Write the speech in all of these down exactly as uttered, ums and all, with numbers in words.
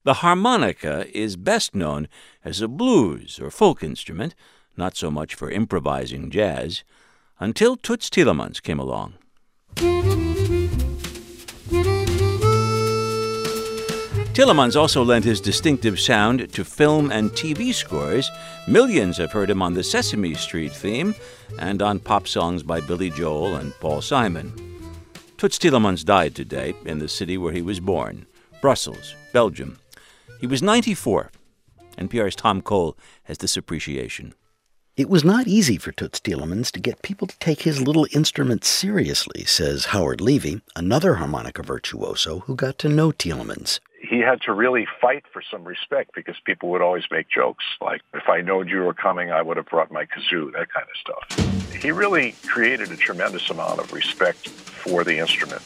The harmonica is best known as a blues or folk instrument, not so much for improvising jazz, until Toots Thielemans came along. Thielemans also lent his distinctive sound to film and T V scores. Millions have heard him on the Sesame Street theme and on pop songs by Billy Joel and Paul Simon. Toots Thielemans died today in the city where he was born, Brussels, Belgium. He was ninety-four. N P R's Tom Cole has this appreciation. It was not easy for Toots Thielemans to get people to take his little instrument seriously, says Howard Levy, another harmonica virtuoso who got to know Thielemans. He had to really fight for some respect because people would always make jokes like, if I knowed you were coming, I would have brought my kazoo, that kind of stuff. He really created a tremendous amount of respect for the instrument.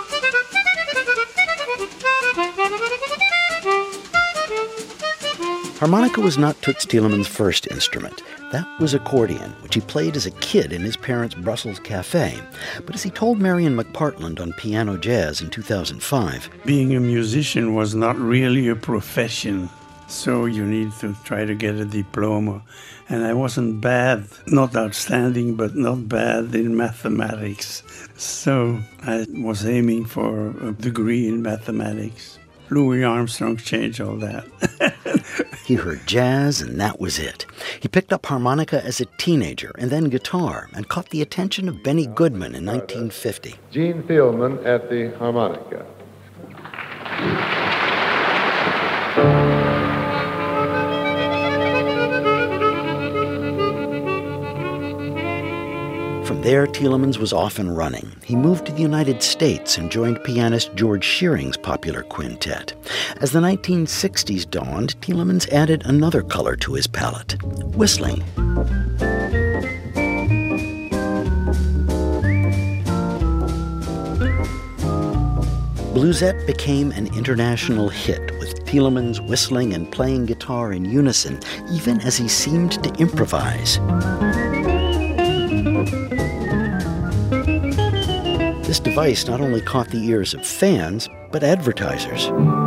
Harmonica was not Toots Thielemans' first instrument. That was accordion, which he played as a kid in his parents' Brussels cafe. But as he told Marion McPartland on Piano Jazz in two thousand five, being a musician was not really a profession, so you need to try to get a diploma. And I wasn't bad, not outstanding, but not bad in mathematics. So I was aiming for a degree in mathematics. Louis Armstrong changed all that. He heard jazz, and that was it. He picked up harmonica as a teenager, and then guitar, and caught the attention of Benny Goodman in nineteen fifty. Gene Thielman at the harmonica. From there, Thielemans was off and running. He moved to the United States and joined pianist George Shearing's popular quintet. As the nineteen sixties dawned, Thielemans added another color to his palette: whistling. Bluesette became an international hit, with Thielemans whistling and playing guitar in unison, even as he seemed to improvise. This device not only caught the ears of fans, but advertisers.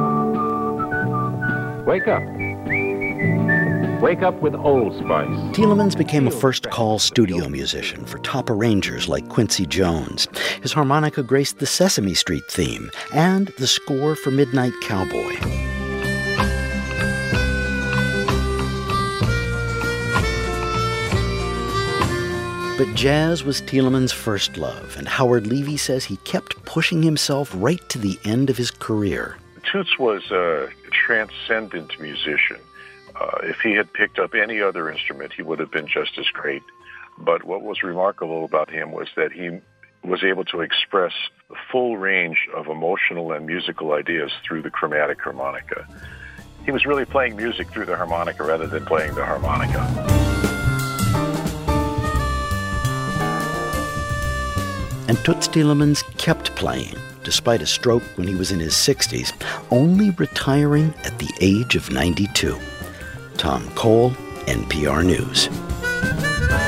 Wake up. Wake up with Old Spice. Thielemans became a first-call studio musician for top arrangers like Quincy Jones. His harmonica graced the Sesame Street theme and the score for Midnight Cowboy. But jazz was Thielemans' first love, and Howard Levy says he kept pushing himself right to the end of his career. Toots was a transcendent musician. Uh, if he had picked up any other instrument, he would have been just as great. But what was remarkable about him was that he was able to express the full range of emotional and musical ideas through the chromatic harmonica. He was really playing music through the harmonica rather than playing the harmonica. And Toots Thielemans kept playing, despite a stroke when he was in his sixties, only retiring at the age of ninety-two. Tom Cole, N P R News.